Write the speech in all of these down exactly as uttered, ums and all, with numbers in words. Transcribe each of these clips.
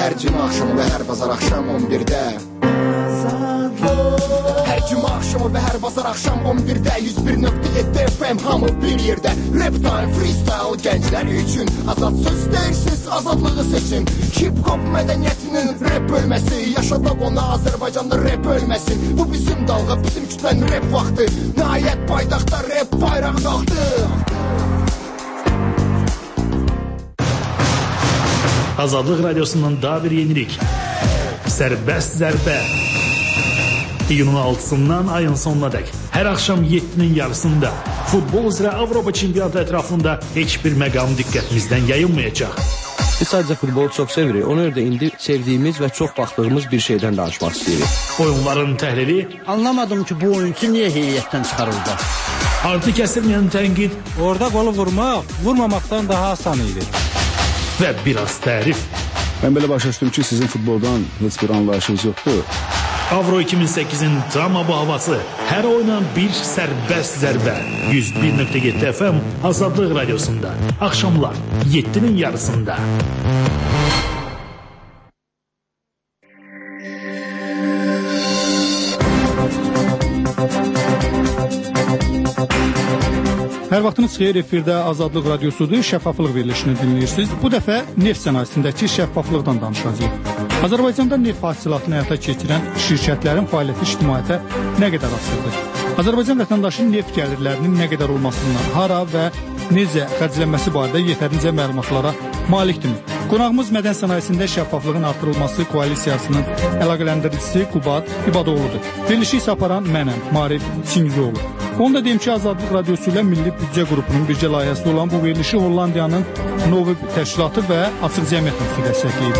Hər cümə axşamı və hər bazar axşam on birdə Hər cümə axşamı və hər bazar axşam on birdə yüz bir nöqtə yeddi F M hamı bir yerdə Rap time, freestyle gənclər üçün Azad söz deyirsiz, azadlığı seçin Hip-hop mədəniyyətinin rap bölməsi Yaşadaq ona Azərbaycanda rap ölməsin Bu bizim dalğa, bizim kütlənin rap vaxtı Nəhayət paytaxtda rap bayraq qalxdı Azadlıq Radyosu'ndan daha bir yenilik. Sərbəst zərbə. İyunun altısından ayın sonuna dək. Hər axşam yeddinin yarısında futbol üzrə Avropa çempionatı ətrafında heç bir məqam diqqətimizdən yayılmayacaq. Biz sadəcə futbolu çox sevirik. Ona görə də indi sevdiyimiz və çox baxdığımız bir şeydən danışmaq istəyirik. Oyunların təhlili. Anlamadım ki, bu oyuncu niyə heyətdən çıxarıldı? Artı kəsilməyən tənqid. Orada qolu vurmaq, vurmamaqdan daha asan idi. Və biraz tərif. Mən belə başa düşdüm ki, sizin futboldan heç bir anlayışınız yoxdur. Avro iki min səkkizin drama bu havası. Hər oynan bir sərbəst zərbə. yüz bir nöqtə yeddi F M Azadlıq Radiosunda. Axşamlar yeddinin yarısında. Hər vaxtınız xeyir, efirdə Azadlıq Radiosudur, şəffaflıq verilişini dinləyirsiniz. Bu dəfə neft sənayesindəki şəffaflıqdan danışacağıq. Azərbaycanda neft hasilatını həyata keçirən şirkətlərin fəaliyyəti ictimaiyyətə nə qədər asılıdır? Azərbaycan vətəndaşının neft gəlirlərinin nə qədər olmasından, hara və necə xərclənməsi barədə yetərincə məlumatlara malikdirmi? Qonağımız mədən sənayesində şəffaflığın artırılması koalisiyasının əlaqələndiricisi Qubad İbadoğludur. Verilişi isə aparan mənəm, Marif Çingizoğlu. Onu da deyim ki, Azadlıq Radiosu ilə Milli Büdcə qrupunun bircə layihəsi olan bu verilişi Hollandiyanın Novi təşkilatı və Açıq Cəmiyyət Müstəqil dəstəkləyib.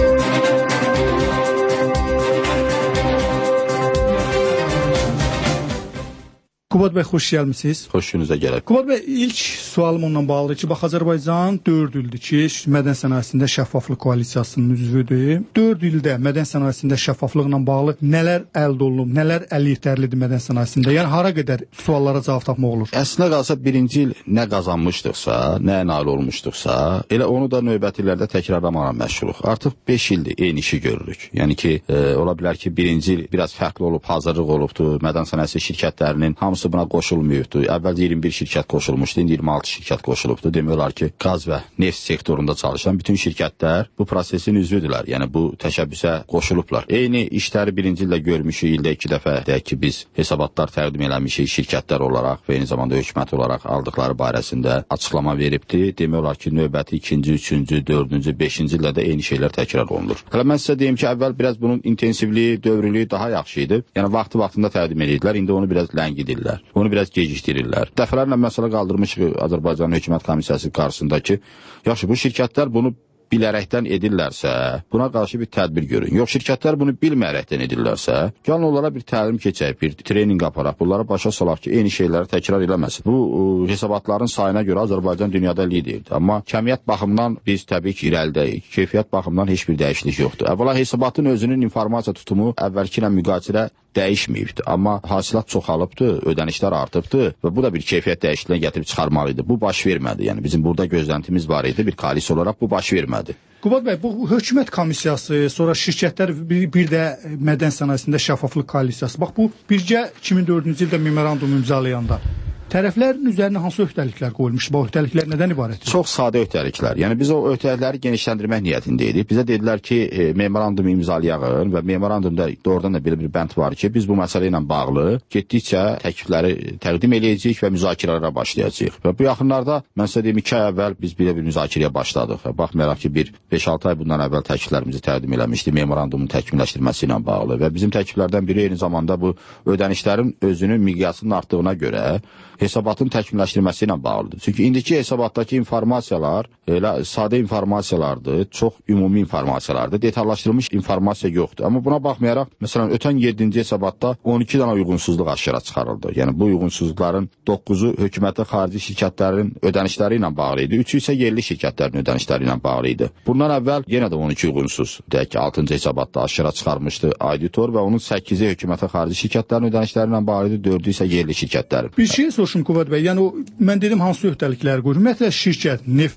Qubad bəy, xoş gəlmisiniz. Xoş gününüzə gələk. Qubad bəy, ilk sualım onunla bağlıdır ki, bax, Azərbaycan dörd ildir ki, mədən sənayesində şəffaflıq koalisiyasının üzvüdür. dörd ildə mədən sənayesində şəffaflıqla bağlı nələr əldə olunub, nələr əl yetərlidir mədən sənayesində? Yəni, hara qədər suallara cavab tapmaq olur? Əslində qalsa birinci il nə qazanmışdıqsa, nə nail olmuşduqsa, elə onu da növbəti illərdə təkrarlamaqla məşğuluq. Artıq beş ildir eyni işi görürük. Yəni ki, e, ola bilər ki, birinci il biraz fərqli olub, hazırlıq olubdur, mədən sənayesi şirkətlərinin hamısı buna qoşulmuyubdu. Əvvəlcə iyirmi bir şirkət qoşulmuşdu, indi iyirmi altı şirkət qoşulubdu. Demək olar ki, qaz və neft sektorunda çalışan bütün şirkətlər bu prosesin üzvüdülər. Yəni bu təşəbbüsə qoşulublar. Eyni işləri birinci ildə görmüşük, ildə iki dəfə deyək ki, biz hesabatlar təqdim eləmişik şirkətlər olaraq və eyni zamanda hökumət olaraq aldıqları barəsində açıqlama veribdi. Demək olar ki, növbəti ikinci, üçüncü, dördüncü, beşinci ildə də eyni şeylər təkrar olunur. Hələ mən sizə deyim ki, əvvəl biraz bunun intensivliyi, dövrlüyü daha yaxşı idi. Yəni vaxtı vaxtında təqdim edirdilər, indi onu biraz ləngidirlər. Onu biraz gecikdirirlər. Dəfələrlə məsələ qaldırmışıq Azərbaycan Hökumət Komissiyası qarşısında ki, yaxşı, bu şirkətlər bunu bilərəkdən edirlərsə, buna qarşı bir tədbir görün. Yox, şirkətlər bunu bilməyərəkdən edirlərsə, gəlin onlara bir təlim keçək, bir treninq aparaq, bunlara başa salaq ki, eyni şeyləri təkrar eləməsin. Bu, ə, hesabatların sayına görə Azərbaycan dünyada liderdir. Amma kəmiyyət baxımından biz təbii ki, irəlidəyik. Keyfiyyət baxımından heç bir dəyişiklik yoxdur. Əvvəla hesabatın özünün informasiya tutumu əvvəlki ilə müqayisədə dəyişməyibdir. Amma hasilat çoxalıbdır, ödənişlər artıbdır və bu da bir keyfiyyət dəyişikliyinə gətirib çıxarmalıydı. Bu baş vermədi. Yəni bizim burada gözləntimiz var idi, bir koalisiya olaraq bu baş vermədi. Qubad bəy, bu hökumət komissiyası, sonra şirkətlər, bir, bir də mədən sənayesində şəffaflıq koalisiyası. Bax, bu bircə iki min dördüncü ildə memorandum imzalayanda tərəflərin üzərinə hansı öhdəliklər qoyulmuş? Bu öhdəliklər nədən ibarətdir? Çox sadə öhdəliklər. Yəni biz o öhdəlikləri genişləndirmək niyyətindəydik. Bizə dedilər ki, e, memorandum imzalayağın və memorandumda doğrudan da belə bir bənd var ki, biz bu məsələ ilə bağlı getdikcə təklifləri təqdim eləyəcəyik və müzakirələrə başlayacağıq. Və bu yaxınlarda mən sizə deyim, iki ay əvvəl biz belə bir müzakirəyə başladıq. Baxmayaraq ki, bir beş altı ay bundan əvvəl təkliflərimizi təqdim eləmişdik memorandumun təkmilləşdirməsi ilə bağlı və bizim təkliflərdən biri eyni zamanda bu ödənişlərin özünün miqyasının artdığına görə hesabatın təkmilləşdirməsi ilə bağlıdır. Çünki indiki hesabatdakı informasiyalar elə sadə informasiyalardır, çox ümumi informasiyalardır, detallaşdırılmış informasiya yoxdur. Amma buna baxmayaraq, məsələn, ötən yeddinci hesabatda on iki dənə uyğunsuzluq aşkara çıxarıldı. Yəni bu uyğunsuzluqların doqquzu hökumətə xarici şirkətlərin ödənişləri ilə bağlı idi, üçü isə yerli şirkətlərin ödənişləri ilə bağlı idi. Bundan əvvəl yenə də on iki uyğunsuz, deyək ki, altıncı hesabatda aşkara çıxarmışdı auditor və onun səkkizi hökumətə xarici şirkətlərin ödənişləri ilə bağlı idi, dördü isə yerli şirkətlərin. Bir şey soruşum Qubad bəy, yəni o, mən dedim hansı öhdəlikləri qoyur? Ümumiyyətlə şirkət, neft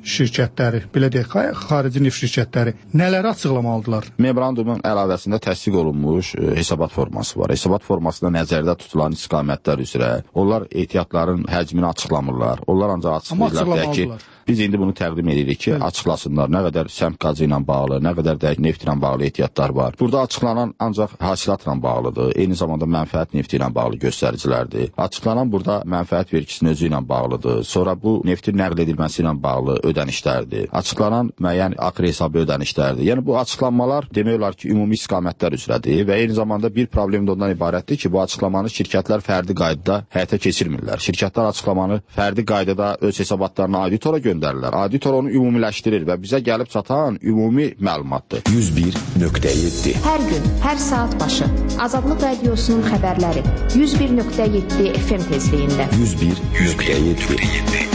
şirkətləri, belə deyək, xarici neft şirkətləri nələri açıqlamalıdırlar? Memorandumun əlavəsində təsdiq olunmuş e, hesabat forması var. Hesabat formasında nəzərdə tutulan istiqamətlər üzrə onlar ehtiyatların həcmini açıqlamırlar. Onlar ancaq açıqlayırlar ki, biz indi bunu təqdim edirik ki, evet, açıqlasınlar nə qədər səmt qazı ilə bağlı, nə qədər də neft ilə bağlı ehtiyatlar var. Burada açıqlanan ancaq hasilatla bağlıdır. Eyni zamanda mənfəət nefti ilə bağlı göstəricilərdir. Açıqlanan burada mənfəət vergisinin özü ilə bağlıdır. Sonra bu neftin nəql edilməsi ilə bağlı ödənişlərdir. Açıqlanan müəyyən akre hesabı ödənişlərdir. Yəni bu açıqlanmalar demək olar ki, ümumi istiqamətlər üzrədir və eyni zamanda bir problem də ondan ibarətdir ki, bu açıqlamanı şirkətlər fərdi qaydada həyata keçirmirlər. Şirkətlər açıqlamanı fərdi qaydada öz hesabatlarını auditora göndərirlər. Auditor onu ümumiləşdirir və bizə gəlib çatan ümumi məlumatdır. yüz bir nöqtə yeddi. Hər gün, hər saat başı Azadlıq Radiosunun xəbərləri yüz bir nöqtə yeddi F M tezliyində. yüz bir nöqtə yeddi.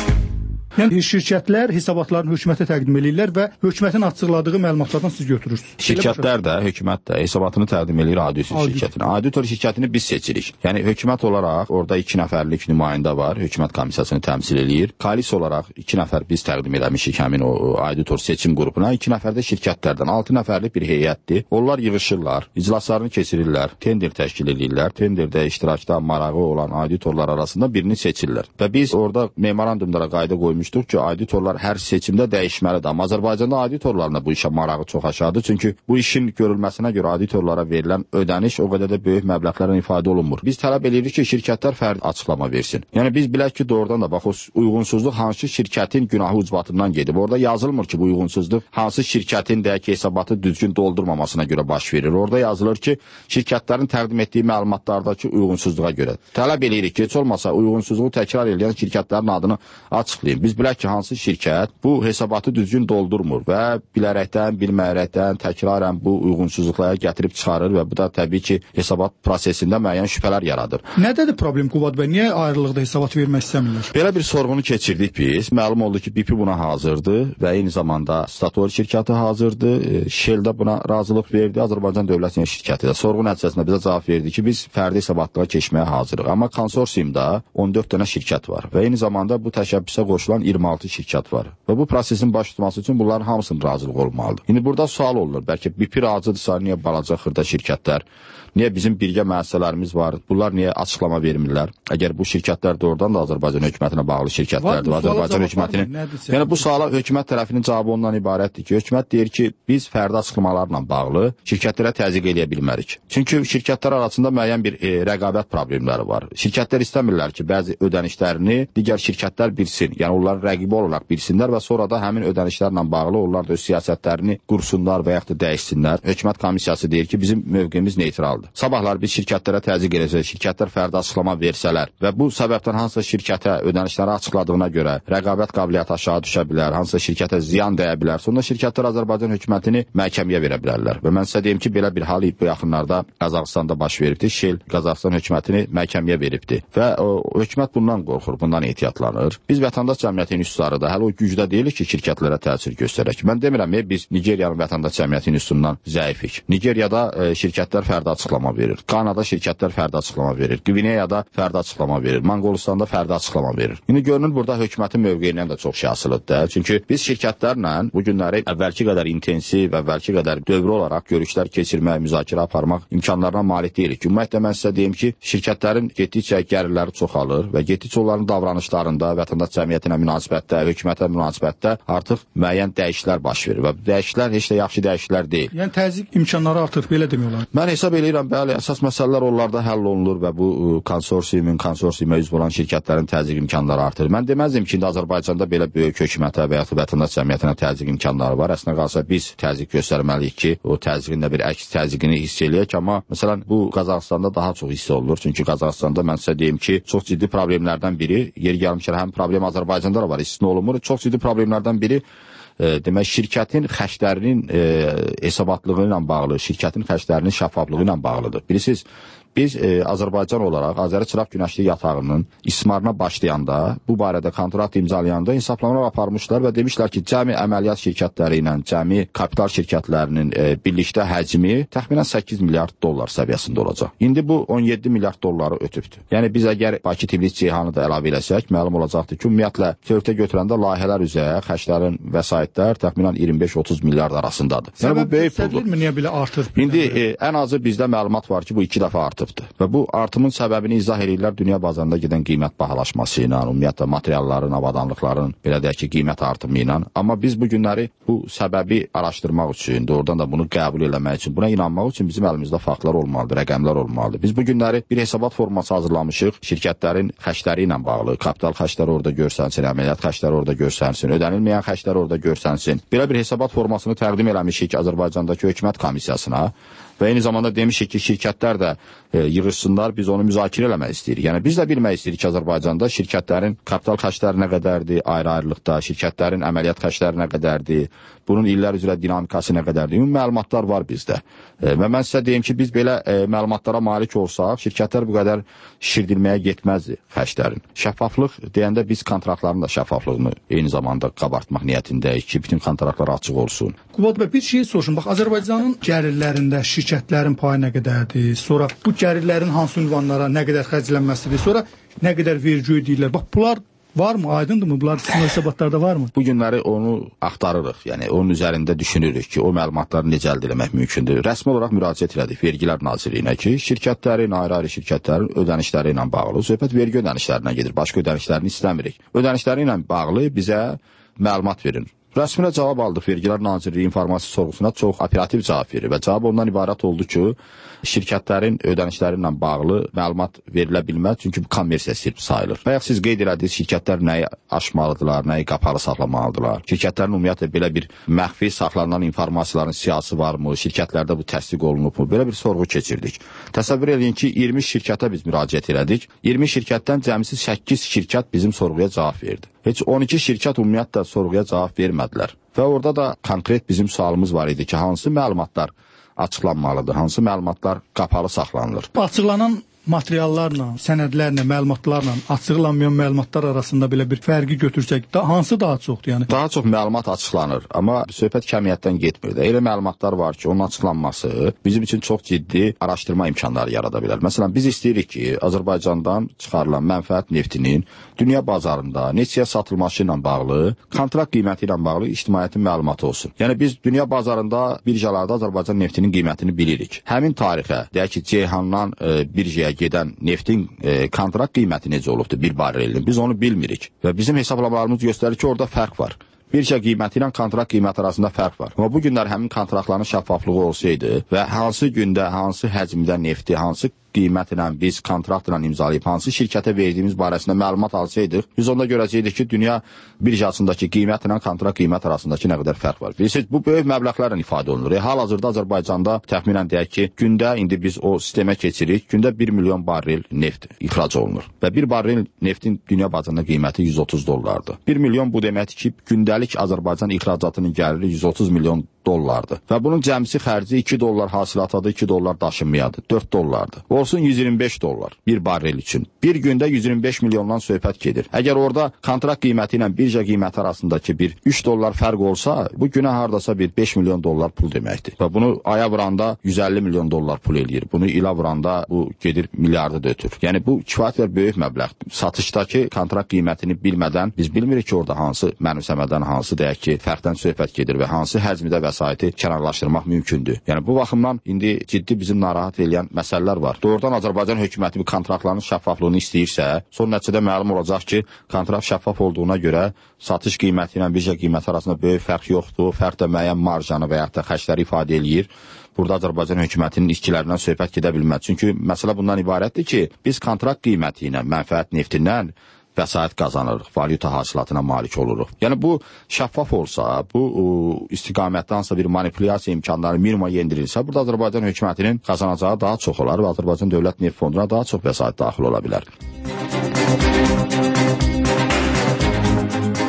Yəni şirkətlər hesabatlarını hökumətə təqdim edirlər və hökumətin açıqladığı məlumatlardan siz götürürsünüz. Şirkətlər də, hökumət də hesabatını təqdim edir auditor şirkətinə. Auditor şirkətini biz seçirik. Yəni hökumət olaraq orada iki nəfərlik nümayəndə var, hökumət komissiyasını təmsil edir. Koalisiya olaraq iki nəfər biz təqdim etmişik həmin o auditor seçim qrupuna. iki nəfər də şirkətlərdən, altı nəfərlik bir heyətdir. Onlar yığılırlar, iclaslarını keçirirlər, tender təşkil edirlər. Tenderdə iştirakda marağı olan auditorlar arasında birini seçirlər. Və biz orada memorandumlara qayda qoymuşuq ki, auditorlar hər seçimdə dəyişməlidir. Amma Azərbaycanda auditorlarına bu işə marağı çox aşağıdır. Çünki bu işin görülməsinə görə auditorlara verilən ödəniş o qədər də böyük məbləğlərlə ifadə olunmur. Biz tələb edirik ki, şirkətlər fərdi açıqlama versin. Yəni biz bilək ki, doğrudan da bax o uyğunsuzluq hansı şirkətin günahı ucbatından gedib. Orada yazılmır ki, bu uyğunsuzluq hansı şirkətin də ki, hesabatı düzgün doldurmamasına görə baş verir. Orada yazılır ki, şirkətlərin təqdim etdiyi məlumatlardakı uyğunsuzluğa görə. Tələb edirik ki, heç olmasa uyğunsuzluğu təkrar edən şirkətlərin adını açıqlayın. Biz bilək ki, hansı şirkət bu hesabatı düzgün doldurmur və bilərəkdən, bilməyərəkdən təkrarən bu uyğunsuzluqlara gətirib çıxarır və bu da təbii ki, hesabat prosesində müəyyən şübhələr yaradır. Nədədir problem Qubad bəy? Niyə ayrılıqda hesabat vermək istəmirlər? Belə bir sorğunu keçirdik biz. Məlum oldu ki, B P buna hazırdır və eyni zamanda Statoil şirkəti hazırdır. Shell də buna razılıq verdi. Azərbaycan Dövlət Neft şirkəti də sorğu nəticəsində bizə cavab verdi ki, biz fərdi hesabatlığa keçməyə hazırıq. Amma konsorsiumda on dörd dənə şirkət var və eyni zamanda bu təşəbbüsə qoşulan iyirmi altı şirkət var. Və bu prosesin baş tutması üçün bunların hamısının razılıq olmalıdır. İndi burada sual olunur. Bəlkə B P razıdırsa, niyə balaca xırda şirkətlər, niyə bizim birgə müəssisələrimiz var, bunlar niyə açıqlama vermirlər? Əgər bu şirkətlər doğrudan da Azərbaycan hökumətinə bağlı şirkətlərdir, Azərbaycan hökumətinin. Yəni bu suala hökumət tərəfinin cavabı ondan ibarətdir ki, hökumət deyir ki, biz fərdi açıqlamalarla bağlı şirkətlərə təzyiq edə bilmərik. Çünki şirkətlər arasında müəyyən bir e, rəqabət problemləri var. Şirkətlər istəmirlər ki, bəzi ödənişlərini digər şirkətlər bilsin. Yəni onların rəqibi olaraq bilsinlər və sonra da həmin ödənişlərlə bağlı onlar da öz siyasətlərini qursunlar və yaxud da dəyişsinlər. Hökumət komissiyası deyir ki, bizim mövqeyimiz neytraldır. Sabahlar biz şirkətlərə təzyiq edəcək, şirkətlər fərdi açıqlama versələr və bu səbəbdən hansısa şirkətə ödənişləri açıqladığına görə rəqabət qabiliyyəti aşağı düşə bilər, hansısa şirkətə ziyan dəyə bilər. Sonra şirkətlər Azərbaycan hökumətini məhkəməyə verə bilərlər. Və mən sizə deyim ki, belə bir hal bu yaxınlarda Qazaxıstanda baş veribdi. Shell Qazaxıstan hökumətini məhkəməyə veribdi və o, hökumət bundan qorxur, bundan ehtiyatlanır. Biz vətəndaş cəmiyyəti institutları da hələ o gücdə deyilik ki, şirkətlərə təsir göstərək. Mən demirəm, biz Nigeriyanın vətəndaş cəmiyyəti institutundan zəifik. Nigeriyada e, şirkətlər fərdi açıqlama verir. Kanada şirkətlər fərdi açıqlama verir. Qvineyada fərdi açıqlama verir. Monqolistanda fərdi açıqlama verir. İndi görünür burada hökumətin mövqeyindən də çox şey asılıdır. Çünki biz şirkətlərlə bu günləri əvvəlki qədər intensiv, əvvəlki qədər dövrü olaraq görüşlər keçirmək, müzakirə aparmaq imkanlarına malik deyilik. Ümumiyyətlə mən sizə deyim ki, şirkətlərin getdikcə gəlirləri çoxalır və getdikcə onların davranışlarında, vətəndaş cəmiyyətinə münasibətdə, hökumətə münasibətdə artıq müəyyən dəyişikliklər baş verir və bu dəyişikliklər heç də yaxşı dəyişikliklər deyil. Yəni təzyiq imkanları artır, belə demək olar. Mən hesab edirəm, bəli, əsas məsələlər onlarda həll olunur və bu konsorsiumun, konsorsiuma üzv olan şirkətlərin təzyiq imkanları artır. Mən deməzdim ki, indi Azərbaycanda belə böyük hökumətə və yaxud vətəndaş cəmiyyətinə təzyiq imkanları var. Əslində qalsa biz təzyiq göstərməliyik ki, o təzyiqin də bir əks təzyiqini hiss eləyək, amma məsələn bu Qazaxıstanda daha çox hiss olunur. Çünki Qazaxıstanda mən sizə deyim ki, çox ciddi problemlərdən biri, yeri gəlmişkən həm problem Azərbaycanda da var, istisna olunmur. Çox ciddi problemlərdən biri E, demək şirkətin xərclərinin e, hesabatlığı ilə bağlı, şirkətin xərclərinin şəffaflığı ilə bağlıdır. Bilirsiniz, biz e, Azərbaycan olaraq Azəri-Çıraq Günəşli yatağının istismarına başlayanda, bu barədə kontrakt imzalayanda hesablamlar aparmışlar və demişlər ki, cəmi əməliyyat şirkətləri ilə, cəmi kapital şirkətlərinin e, birlikdə həcmi təxminən səkkiz milyard dollar səviyyəsində olacaq. İndi bu on yeddi milyard dolları ötübdür. Yəni biz əgər Bakı, Tiflis, Ceyhanı da əlavə eləsək, məlum olacaqdır ki, ümumiyyətlə tövlədə götürəndə layihələr üzrə xərclərin vəsaitlər təxminən iyirmi beş otuz milyard arasındadır. Yəni bu böyük puldur. Niyə belə artır? İndi e, ən azı bizdə məlumat var ki, bu iki dəfə artıbdır. Və bu artımın səbəbini izah edirlər dünya bazarında gedən qiymət bahalaşması ilə, ümumiyyətlə materialların, avadanlıqların, belə deyək ki, qiymət artımı ilə. Amma biz bu günləri bu səbəbi araşdırmaq üçün, doğrudan da bunu qəbul eləmək üçün, buna inanmaq üçün bizim əlimizdə faktlar olmalıdır, rəqəmlər olmalıdır. Biz bu günləri bir hesabat forması hazırlamışıq, şirkətlərin xərcləri ilə bağlı, kapital xərcləri orada görsənsin, əməliyyat xərcləri orada görsənsin, ödənilməyən xərclər orada görsənsin. Belə bir hesabat formasını təqdim eləmişik Azərbaycandakı hökumət komissiyasına və eyni zamanda demişik ki, şirkətlər də e, yığışsınlar, biz onu müzakirə eləmək istəyirik. Yəni biz də bilmək istəyirik ki, Azərbaycanda şirkətlərin kapital xərcləri nə qədərdir, ayrı-ayrılıqda, şirkətlərin əməliyyat xərcləri nə qədərdir, bunun illər üzrə dinamikası nə qədərdir. Ümumi məlumatlar var bizdə. E, və mən sizə deyim ki, biz belə e, məlumatlara malik olsaq, şirkətlər bu qədər şişirdilməyə getməzdi xərclərin. Şəffaflıq deyəndə biz kontraktların da şəffaflığını eyni zamanda qabartmaq niyyətindəyik ki, bütün kontraktlar açıq olsun. Qubad bəy, bir şey soruşun. Bax, Azərbaycanın gəlirlərində şirkətlərin payı nə qədərdir? Sonra bu gəlirlərin hansı ünvanlara nə qədər xərclənməsidir? Sonra nə qədər vergi ödəyirlər? Bax, bunlar varmı? Aydındırmı? Bunlar sizin hesabatlarda varmı? Bu günləri onu axtarırıq. Yəni onun üzərində düşünürük ki, o məlumatları necə əldə etmək mümkündür. Rəsmi olaraq müraciət elədik Vergilər Nazirliyinə ki, şirkətlərin, ayrı-ayrı şirkətlərin ödənişləri ilə bağlı, söhbət vergi ödənişlərinə gedir. Başqa ödənişlərini istəmirik. Ödənişləri ilə bağlı bizə məlumat verin. Rəsminə cavab aldıq. Vergilər Nazirliyi informasiya sorğusuna çox operativ cavab verir və cavab ondan ibarət oldu ki, şirkətlərin ödənişləri ilə bağlı məlumat verilə bilməz, çünki bu kommersiya sirr sayılır. Bayaq siz qeyd elədiniz, şirkətlər nəyi aşmalıdırlar, nəyi qapalı saxlamalıdırlar. Şirkətlərin ümumiyyətlə belə bir məxfi saxlanılan informasiyaların siyasi varmı, şirkətlərdə bu təsdiq olunubmu? Belə bir sorğu keçirdik. Təsəvvür edin ki, iyirmi şirkətə biz müraciət elədik. iyirmi şirkətdən cəmsi səkkiz şirkət bizim sorğuya cavab verdi. Heç on iki şirkət ümumiyyətlə sorğuya cavab vermədilər. Və orada da konkret bizim sualımız var idi ki, hansı məlumatlar açıqlanmalıdır, hansı məlumatlar qapalı saxlanılır. Açıqlanan materiallarla, sənədlərlə, məlumatlarla açıqlanmayan məlumatlar arasında belə bir fərqi götürsək, da, hansı daha çoxdur? Yəni? Daha çox məlumat açıqlanır, amma söhbət kəmiyyətdən getmir də. Elə məlumatlar var ki, onun açıqlanması bizim üçün çox ciddi araşdırma imkanları yarada bilər. Məsələn, biz istəyirik ki, Azərbaycandan çıxarılan mənfəət neftinin dünya bazarında neçəyə satılması ilə bağlı, kontrakt qiyməti ilə bağlı ictimaiyyətin məlumatı olsun. Yəni biz dünya bazarında birjalarda Azərbaycan neftinin qiymətini bilirik. Həmin tarixə, deyək ki, Ceyhandan e, birjaya gedən neftin e, kontrakt qiyməti necə olubdur bir barelin, biz onu bilmirik. Və bizim hesablamalarımız göstərir ki, orada fərq var. Birja qiyməti ilə kontrakt qiyməti arasında fərq var. Amma bu günlər həmin kontraktların şəffaflığı olsaydı və hansı gündə, hansı həcmdə nefti, hansı qiymətlə biz kontraktla imzalayıb hansı şirkətə verdiyimiz barəsində məlumat alsaydıq, biz onda görəcəkdik ki, dünya birjasındakı qiymətlə kontrakt qiymət arasındakı nə qədər fərq var. Bilirsiniz, bu böyük məbləğlərlə ifadə olunur. E, hal-hazırda Azərbaycanda təxminən deyək ki, gündə indi biz o sistemə keçirik, gündə bir milyon barrel neft ixrac olunur. Və bir barrel neftin dünya bazarında qiyməti yüz otuz dollardır. bir milyon bu deməkdir ki, gündəlik Azərbaycan ixracatının gəliri yüz otuz milyon dollardır. Və bunun cəmsi xərci iki dollar hasilatıdır, iki dollar daşınmayadır, dörd dollardır. Olsun yüz iyirmi beş dollar bir barrel üçün. Bir gündə yüz iyirmi beş milyondan söhbət gedir. Əgər orada kontrakt qiyməti ilə birja qiyməti arasındakı bir üç dollar fərq olsa, bu günə hardasa bir beş milyon dollar pul deməkdir. Və bunu aya vuranda yüz əlli milyon dollar pul eləyir. Bunu ilə vuranda bu gedir milyardı da ötür. Yəni bu kifayət qədər böyük məbləğdir. Satışdakı kontrakt qiymətini bilmədən biz bilmirik ki, orada hansı mənimsəmədən, hansı deyək ki, fərqdən söhbət gedir və hansı həcmdə vəsaiti kənarlaşdırmaq mümkündür. Yəni bu baxımdan indi ciddi bizim narahat edən məsələlər var. Doğrudan Azərbaycan hökuməti bu kontraktların şəffaflığını istəyirsə, son nəticədə məlum olacaq ki, kontrakt şəffaf olduğuna görə satış qiyməti ilə birja qiyməti arasında böyük fərq yoxdur. Fərq də müəyyən marjanı və ya da xərcləri ifadə eləyir. Burada Azərbaycan hökumətinin işçilərindən söhbət gedə bilməz. Çünki məsələ bundan ibarətdir ki, biz kontrakt qiyməti ilə, mənfəət neftindən vəsait qazanırıq, valyuta hasilatına malik oluruq. Yəni bu şəffaf olsa, bu istiqamətdə hansısa bir manipulyasiya imkanları minimuma endirilsə, burada Azərbaycan hökumətinin qazanacağı daha çox olar və Azərbaycan Dövlət Neft Fonduna daha çox vəsait daxil ola bilər.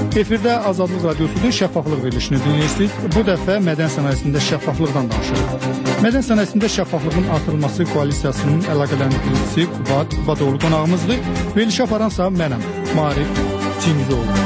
Efirdə Azadlıq Radiosudur, şəffaflıq verilişini dinləyirsiniz. Bu dəfə mədən sənayesində şəffaflıqdan danışırıq. Mədən sənayesində şəffaflığın artırılması koalisiyasının əlaqələndiricisi Qubat Qubadoğlu qonağımızdır. Verilişə aparansa mənəm, Maarif Cimizoğlu.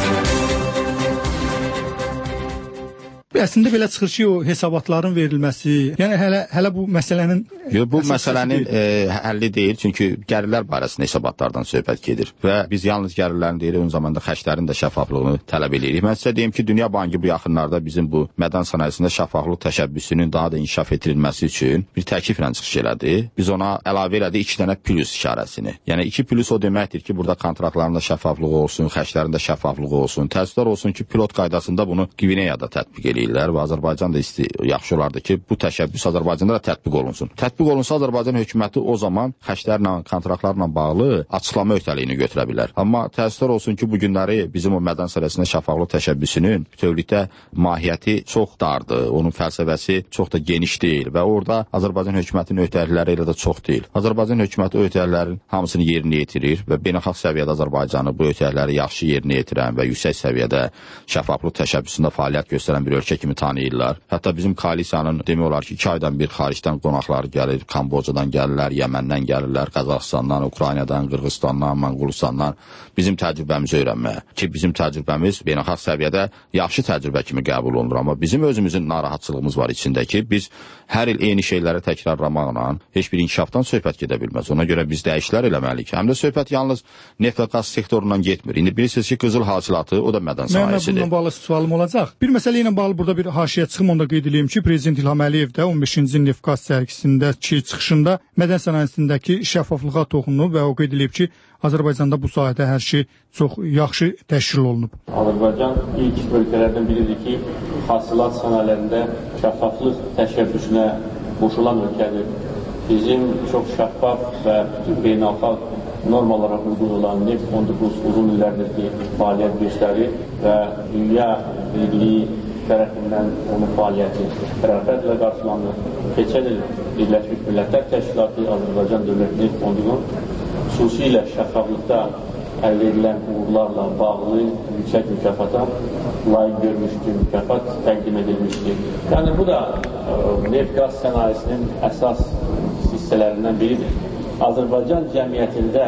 Əslində belə çıxır ki, o hesabatların verilməsi, yəni hələ hələ bu məsələnin Yox, bu məsələnin e, həlli deyil, çünki gəlirlər barəsində hesabatlardan söhbət gedir və biz yalnız gəlirlərin deyil, eyni zamanda xərclərin də şəffaflığını tələb edirik. Mən sizə deyim ki, Dünya Bankı bu yaxınlarda bizim bu mədən sənayesində şəffaflıq təşəbbüsünün daha da inkişaf etdirilməsi üçün bir təkliflə çıxış elədi. Biz ona əlavə elədik iki dənə plus işarəsini. Yəni iki plus o deməkdir ki, burada kontraktlarında şəffaflıq olsun, xərclərində şəffaflıq olsun. Təəssüflər olsun ki, pilot qaydasında bunu Qvineyada tətbiq eləyirlər və Azərbaycan da isti yaxşı olardı ki, bu təşəbbüs Azərbaycanda da tətbiq olunsun. Tətbiq olunsa Azərbaycan hökuməti o zaman xərclərlə, kontraktlarla bağlı açıqlama öhdəliyini götürə bilər. Amma təəssüflər olsun ki, bu günləri bizim o mədən sənayesində şəffaflıq təşəbbüsünün bütövlükdə mahiyyəti çox dardır, onun fəlsəfəsi çox da geniş deyil və orada Azərbaycan hökumətinin öhdəlikləri elə də çox deyil. Azərbaycan hökuməti öhdəliklərin hamısını yerinə yetirir və beynəlxalq səviyyədə Azərbaycanı bu öhdəlikləri yaxşı yerinə yetirən və yüksək səviyyədə şəffaflıq təşəbbüsündə fəaliyyət göstərən bir ölkə kimi tanıyırlar. Hətta bizim koalisiyanın demək olar ki, iki aydan bir xaricdən qonaqlar gəlir, Kambocadan gəlirlər, Yəməndən gəlirlər, Qazaxıstandan, Ukraynadan, Qırğızstandan, Monqolistandan bizim təcrübəmizi öyrənməyə. Ki, bizim təcrübəmiz beynəlxalq səviyyədə yaxşı təcrübə kimi qəbul olunur. Amma bizim özümüzün narahatçılığımız var içində ki, biz hər il eyni şeyləri təkrarlamaqla heç bir inkişafdan söhbət gedə bilməz. Ona görə biz dəyişikliklər eləməliyik. Həm də söhbət yalnız neft və qaz sektorundan getmir. İndi bilirsiniz ki, qızıl hasilatı o da mədən sənayesidir. Mənə bununla bağlı sualım olacaq. Bir məsələ ilə bağlı burada bir haşiyə çıxım, onu da qeyd edeyim ki, Prezident İlham Əliyev də on beşinci neft-qaz sərgisindəki çıxışında mədən sənayesindəki şəffaflığa toxunub və o qeyd edib ki, Azərbaycanda bu sahədə hər şey çox yaxşı təşkil olunub. Azərbaycan ilk ölkələrdən biridir ki, hasilat sənayelərində şəffaflıq təşəbbüsünə qoşulan ölkədir. Bizim çox şəffaf və bütün beynəlxalq normalara uyğun olan neft fondu uzun illərdir ki, fəaliyyət göstərir və dünya birliyi tərəfindən onun fəaliyyəti rəğbətlə qarşılanır. Keçən il Birləşmiş Millətlər Təşkilatı Azərbaycan Dövlət Neft Fondunun xüsusilə şəffaflıqda əldə edilən uğurlarla bağlı yüksək mükafata layiq görmüşdür, mükafat təqdim edilmişdir. Yəni bu da neft-qaz sənayesinin əsas hissələrindən biridir. Azərbaycan cəmiyyətində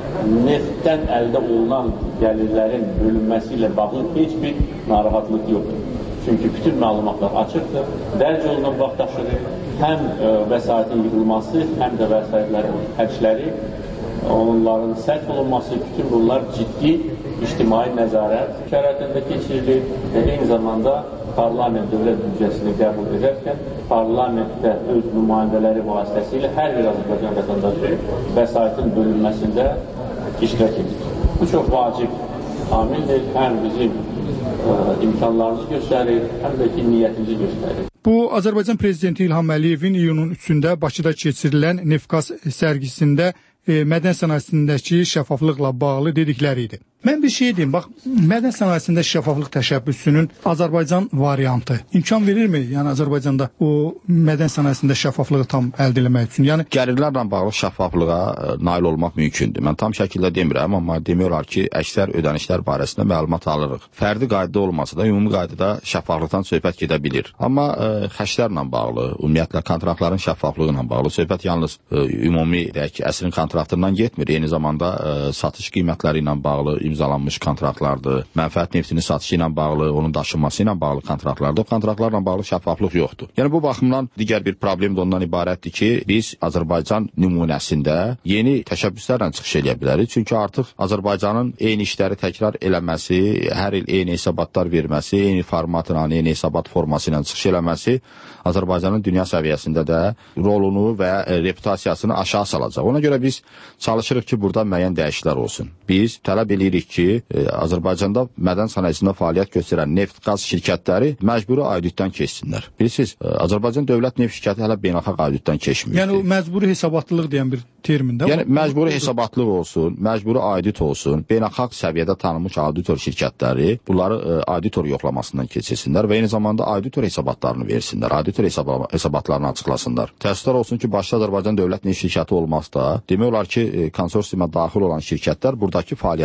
neftdən əldə olunan gəlirlərin bölünməsi ilə bağlı heç bir narahatlıq yoxdur. Çünki bütün məlumatlar açıqdır, dərc olunan vaxtaşırı, həm vəsaitin yığılması, həm də vəsaitlərin hərcləri, onların sərf olunması, bütün bunlar ciddi ictimai nəzarət şəraitində keçirilir və eyni zamanda parlament dövlət büdcəsini qəbul edərkən parlamentdə öz nümayəndələri vasitəsilə hər bir Azərbaycan vətəndaşı vəsaitin bölünməsində iştirak edir. Bu çox vacib amildir, həm bizim ə, imkanlarımızı göstərir, həm də ki, niyyətimizi göstərir. Bu, Azərbaycan Prezidenti İlham Əliyevin iyunun üçündə Bakıda keçirilən neft-qaz sərgisində e, mədən sənayesindəki şəffaflıqla bağlı dedikləri idi. Mən bir şey deyim, bax, mədən sənayesində şəffaflıq təşəbbüsünün Azərbaycan variantı imkan verirmi? Yəni Azərbaycanda o mədən sənayesində şəffaflığı tam əldə etmək üçün. Yəni gəlirlərlə bağlı şəffaflığa ə, nail olmaq mümkündür. Mən tam şəkildə demirəm, amma demək olar ki, əksər ödənişlər barəsində məlumat alırıq. Fərdi qaydada olmasa da ümumi qaydada şəffaflıqdan söhbət gedə bilir. Amma ə, xərclərlə bağlı, ümumiyyətlə kontraktların şəffaflığı ilə bağlı söhbət yalnız ə, ümumi deyək ki, əsrin kontraktından getmir. Eyni zamanda ə, satış qiymətləri ilə bağlı imzalanmış kontraktlardır. Mənfəət neftinin satışı ilə bağlı, onun daşınması ilə bağlı kontraktlardır. O kontraktlarla bağlı şəffaflıq yoxdur. Yəni bu baxımdan digər bir problem də ondan ibarətdir ki, biz Azərbaycan nümunəsində yeni təşəbbüslərlə çıxış edə bilərik. Çünki artıq Azərbaycanın eyni işləri təkrar eləməsi, hər il eyni hesabatlar verməsi, eyni formatla, eyni hesabat forması ilə çıxış eləməsi Azərbaycanın dünya səviyyəsində də rolunu və reputasiyasını aşağı salacaq. Ona görə biz çalışırıq ki, burada müəyyən dəyişikliklər olsun. Biz tələb edirik ki, e, Azərbaycanda mədən sənayesində fəaliyyət göstərən neft-qaz şirkətləri məcburi auditdən keçsinlər. Bilirsiniz, e, Azərbaycan Dövlət Neft şirkəti hələ beynəlxalq auditdən keçmir. Yəni o məcburi hesabatlıq deyən bir termin də. Yəni məcburi hesabatlıq olsun, məcburi audit olsun, beynəlxalq səviyyədə tanınmış auditor şirkətləri bunları e, auditor yoxlamasından keçirsinlər və eyni zamanda auditor hesabatlarını versinlər, auditor hesabatlarını açıqlasınlar. Təəssüflər olsun ki, başda Azərbaycan Dövlət Neft şirkəti olmazsa, demək olar ki, e, konsorsiuma daxil olan şirkətlər buradakı fəaliyyətinə görə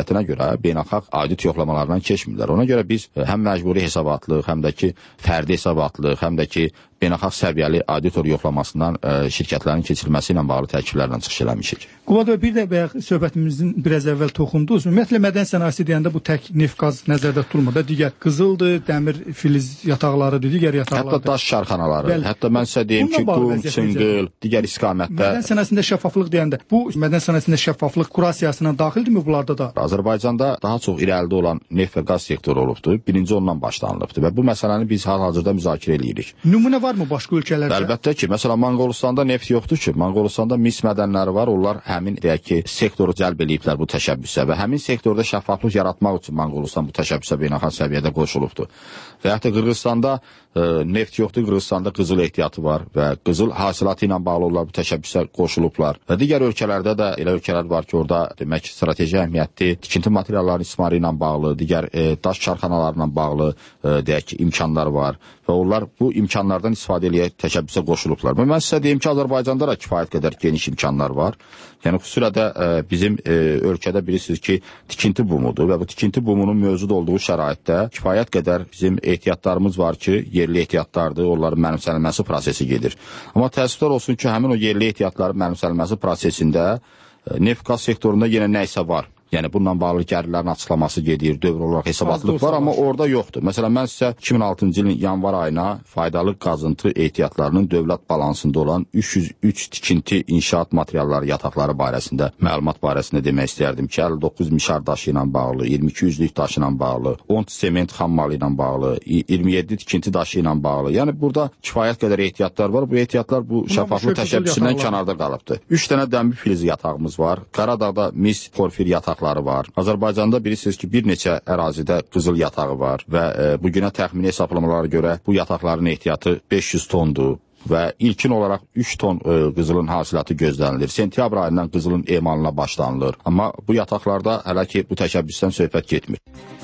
beynəlxalq audit yoxlamalarından keçmirlər. Ona görə biz həm məcburi hesabatlıq, həm də ki fərdi hesabatlıq, həm də ki beynəlxalq səviyyəli auditor yoxlamasından ə, şirkətlərin keçirilməsi ilə bağlı təkidlərlə çıxış eləmişik. Qubad bəy, bir də bayaq söhbətimizin biraz əvvəl toxundunuz. Ümumiyyətlə mədən sənayesi deyəndə bu tək neft qaz nəzərdə tutulmur da, digər qızıldır, dəmir filiz yataqlarıdır, digər yataqlardır. Hətta daş çarxanaları, Bəli. hətta mən sizə deyim ki, qum, çınqıl, digər istiqamətdə. Mədən sənayesində şəffaflıq deyəndə, bu mədən sənayesində şəffaflıq kurasiyasına daxildirmi bunlarda da? Azərbaycanda daha çox irəlidə olan neft və qaz sektoru olubdur. Birinci ondan başlanılıbdır və bu məsələni biz hal-hazırda müzakirə edirik. Nümunə varmı başqa ölkələrdə? Əlbəttə ki, məsələn Monqolistanda neft yoxdur ki. Monqolistanda mis mədənləri var. Onlar həmin deyək ki, sektoru cəlb eləyiblər bu təşəbbüsə və həmin sektorda şəffaflıq yaratmaq üçün Monqolistan bu təşəbbüsə beynəlxalq səviyyədə qoşulubdur. Və hətta Qırğızstanda e, neft yoxdur. Qırğızstanda qızıl ehtiyatı var və qızıl hasilatı ilə bağlı olaraq bu təşəbbüsə qoşulublar. Və digər ölkələrdə də elə ölkələr var ki, orada demək strateji əhəmiyyətli tikinti materiallarının istismarı ilə bağlı, digər e, daş çarxanalarla bağlı e, deyək ki, imkanlar var və onlar bu imkanlardan istifadə eləyək təşəbbüsə qoşulublar. Və mən sizə deyim ki, Azərbaycanda da kifayət qədər geniş imkanlar var. Yəni xüsusilə də e, bizim e, ölkədə bilirsiniz ki, tikinti bumudur və bu tikinti bumunun mövcud olduğu şəraitdə kifayət qədər bizim ehtiyatlarımız var ki, yerli ehtiyatlardır, onların mənimsənilməsi prosesi gedir. Amma təəssüflər olsun ki, həmin o yerli ehtiyatların mənimsənilməsi prosesində e, neft qaz sektorunda yenə nə isə var. Yəni bununla bağlı gəlirlərin açıqlaması gedir, dövr olaraq hesabatlıq var, amma orada yoxdur. Məsələn, mən sizə iki min altıncı ilin yanvar ayına faydalı qazıntı ehtiyatlarının dövlət balansında olan üç yüz üç tikinti inşaat materialları yataqları barəsində, məlumat barəsində demək istəyərdim ki, əlli doqquz mişar daşı ilə bağlı, iyirmi iki yüzlük daşı ilə bağlı, on sement xammalı ilə bağlı, iyirmi yeddi tikinti daşı ilə bağlı. Yəni burada kifayət qədər ehtiyatlar var. Bu ehtiyatlar bu şəffaflıq təşəbbüsündən kənarda qalıbdır. üç dənə dəmir filizi yatağımız var. Qaradağda mis porfir yataq var. Azərbaycanda bilirsiniz ki, bir neçə ərazidə qızıl yatağı var və e, bugünə təxmini hesablamalara görə bu yataqların ehtiyatı beş yüz tondur və ilkin olaraq üç ton e, qızılın hasilatı gözlənilir. Sentyabr ayından qızılın emalına başlanılır. Amma bu yataqlarda hələ ki bu təşəbbüsdən söhbət getmir.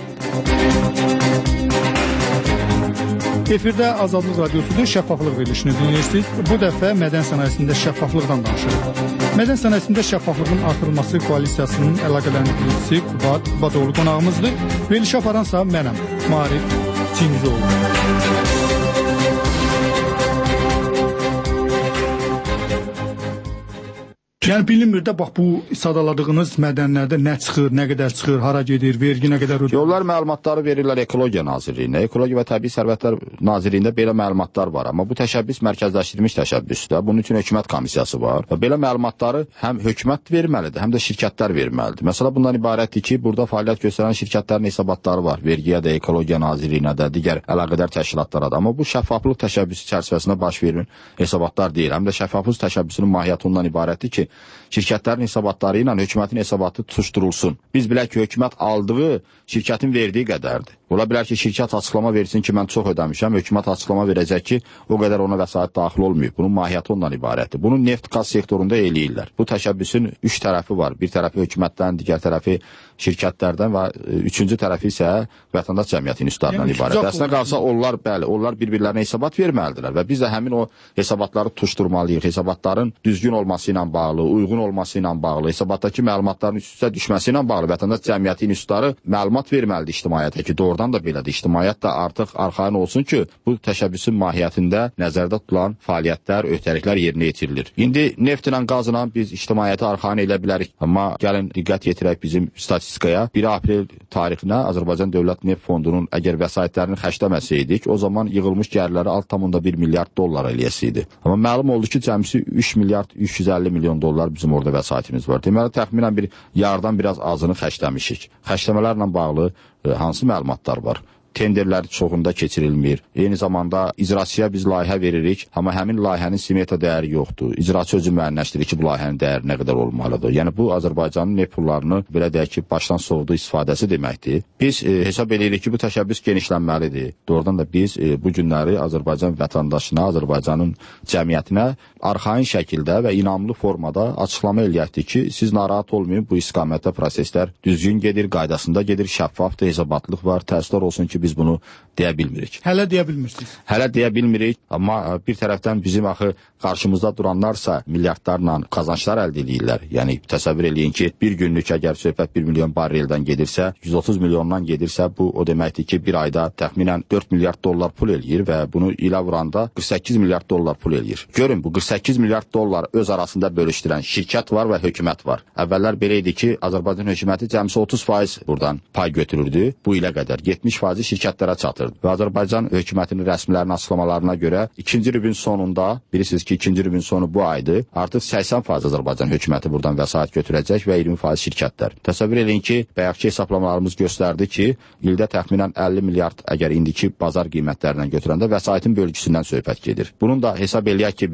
Efirdə Azadlıq Radiosu'da şəffaflıq verilişini dinləyirsiniz. Bu dəfə mədən sənayesində şəffaflıqdan danışırıq. Mədən sənayesində şəffaflığın artırılması koalisiyasının əlaqələndiricisi Qubad Badoğlu qonağımızdır. Verilişi aparansa mənəm, Marif Çingizoğlu. Yəni bilinmir də, bax bu sadaladığınız mədənlərdə nə çıxır, nə qədər çıxır, hara gedir, vergi nə qədər ödənilir? Yollar məlumatları verirlər Ekologiya Nazirliyinə. Ekologiya və Təbii Sərvətlər Nazirliyində belə məlumatlar var. Amma bu təşəbbüs mərkəzləşdirilmiş təşəbbüsdür. Bunun üçün hökumət komissiyası var. Və belə məlumatları həm hökumət verməlidir, həm də şirkətlər verməlidir. Məsələ bundan ibarətdir ki, burada fəaliyyət göstərən şirkətlərin hesabatları var. Vergiyə də, Ekologiya Nazirliyinə də, digər əlaqədar təşkilatlara da. Amma bu şəffaflıq təşəbbüsü çərçivəsində baş verilən hesabatlar deyil. Həm də şəffaflıq təşəbbüsünün mahiyyəti ondan ibarətdir ki, şirkətlərin hesabatları ilə hökumətin hesabatı tutuşdurulsun. Biz bilək ki, hökumət aldığı şirkətin verdiyi qədərdir. Ola bilər ki, şirkət açıqlama versin ki, mən çox ödəmişəm, hökumət açıqlama verəcək ki, o qədər ona vəsait daxil olmayıb. Bunun mahiyyəti ondan ibarətdir. Bunu neft qaz sektorunda eləyirlər. Bu təşəbbüsün üç tərəfi var. Bir tərəfi hökumətdən, digər tərəfi şirkətlərdən və üçüncü tərəfi isə vətəndaş cəmiyyəti institutlarından ibarətdir. Əslində qalsa onlar, bəli, onlar bir-birlərinə hesabat verməlidirlər və biz də həmin o hesabatları tutuşturmalıyıq. Hesabatların düzgün olması ilə bağlı, uyğun olması ilə bağlı, hesabatdakı məlumatların üst-üstə düşməsi ilə bağlı vətəndaş cəmiyyəti institutları məlumat verməlidir ictimaiyyətə ki, doğrudan da belədir. İctimaiyyət də artıq arxayın olsun ki, bu təşəbbüsün mahiyyətində nəzərdə tutulan fəaliyyətlər, öhdəliklər yerinə yetirilir. İndi neft ilə qazla biz ictimaiyyəti arxayın edə bilərik. Amma gəlin diqqət yetirək bizim statistikaya. bir aprel tarixinə Azərbaycan Dövlət Neft Fondunun əgər vəsaitlərini xərcləməsəydik, o zaman yığılmış gəlirləri altı nöqtə bir milyard dollar eləyəsiydi. Amma məlum oldu ki, cəmsi üç milyard üç yüz əlli milyon dollar bizim orada vəsaitimiz var. Deməli, təxminən bir yardan biraz azını xərcləmişik. Xərcləmələrlə bağlı e, hansı məlumatlar var? Tenderlər çoxunda keçirilmir. Eyni zamanda icraçıya biz layihə veririk, amma həmin layihənin smeta dəyəri yoxdur. İcraçı özü müəyyənləşdirir ki, bu layihənin dəyəri nə qədər olmalıdır. Yəni bu Azərbaycanın neft pullarını belə deyək ki, başdan sovdu istifadəsi deməkdir. Biz e, hesab edirik ki, bu təşəbbüs genişlənməlidir. Doğrudan da biz e, bu günləri Azərbaycan vətəndaşına, Azərbaycanın cəmiyyətinə arxain şəkildə və inamlı formada açıqlama eləyəkdir ki, siz narahat olmayın, bu istiqamətdə proseslər düzgün gedir, qaydasında gedir, şəffafdır, hesabatlıq var. Təəssüflər olsun ki, ki, biz bunu deyə bilmirik. Hələ deyə bilmirsiniz. Hələ deyə bilmirik, amma bir tərəfdən bizim axı qarşımızda duranlarsa milyardlarla qazançlar əldə edirlər. Yəni təsəvvür eləyin ki, bir günlük əgər söhbət bir milyon barreldən gedirsə, yüz otuz milyondan gedirsə, bu o deməkdir ki, bir ayda təxminən dörd milyard dollar pul eləyir və bunu ilə vuranda qırx səkkiz milyard dollar pul eləyir. Görün, bu qırx səkkiz milyard dollar öz arasında bölüşdürən şirkət var və hökumət var. Əvvəllər belə idi ki, Azərbaycan hökuməti cəmsi otuz faiz buradan pay götürürdü. Bu ilə qədər yetmiş faizi şirkətlərə çatırdı. Və Azərbaycan hökumətinin rəsmilərinin açıqlamalarına görə ikinci rübün sonunda, bilirsiniz ki, ikinci rübün sonu bu aydır, artıq səksən faiz Azərbaycan hökuməti buradan vəsait götürəcək və iyirmi faiz şirkətlər. Təsəvvür edin ki, bayaqki hesablamalarımız göstərdi ki, ildə təxminən əlli milyard əgər indiki bazar qiymətlərindən götürəndə vəsaitin bölgüsündən söhbət gedir. Bunun da hesab eləyək ki,